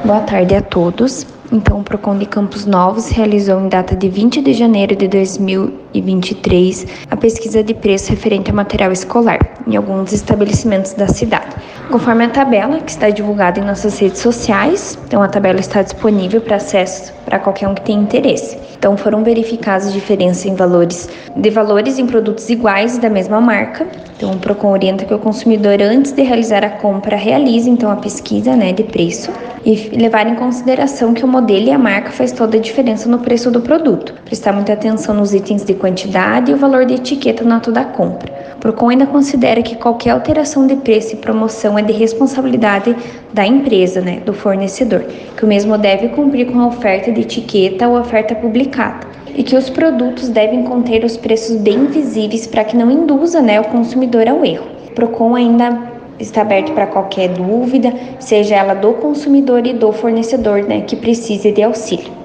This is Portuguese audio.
Boa tarde a todos. Então, o Procon de Campos Novos realizou em data de 20 de janeiro de 2023 a pesquisa de preço referente a material escolar em alguns estabelecimentos da cidade. Conforme a tabela que está divulgada em nossas redes sociais, então a tabela está disponível para acesso para qualquer um que tenha interesse. Então, foram verificadas diferenças em valores em produtos iguais da mesma marca. Então, o Procon orienta que o consumidor, antes de realizar a compra, realize então a pesquisa, de preço e levar em consideração que o modelo e a marca faz toda a diferença no preço do produto. Prestar muita atenção nos itens de quantidade e o valor de etiqueta no ato da compra. O Procon ainda considera que qualquer alteração de preço e promoção é de responsabilidade da empresa, do fornecedor, que o mesmo deve cumprir com a oferta de etiqueta ou oferta publicada, e que os produtos devem conter os preços bem visíveis para que não induza o consumidor ao erro. O Procon ainda está aberto para qualquer dúvida, seja ela do consumidor e do fornecedor que precise de auxílio.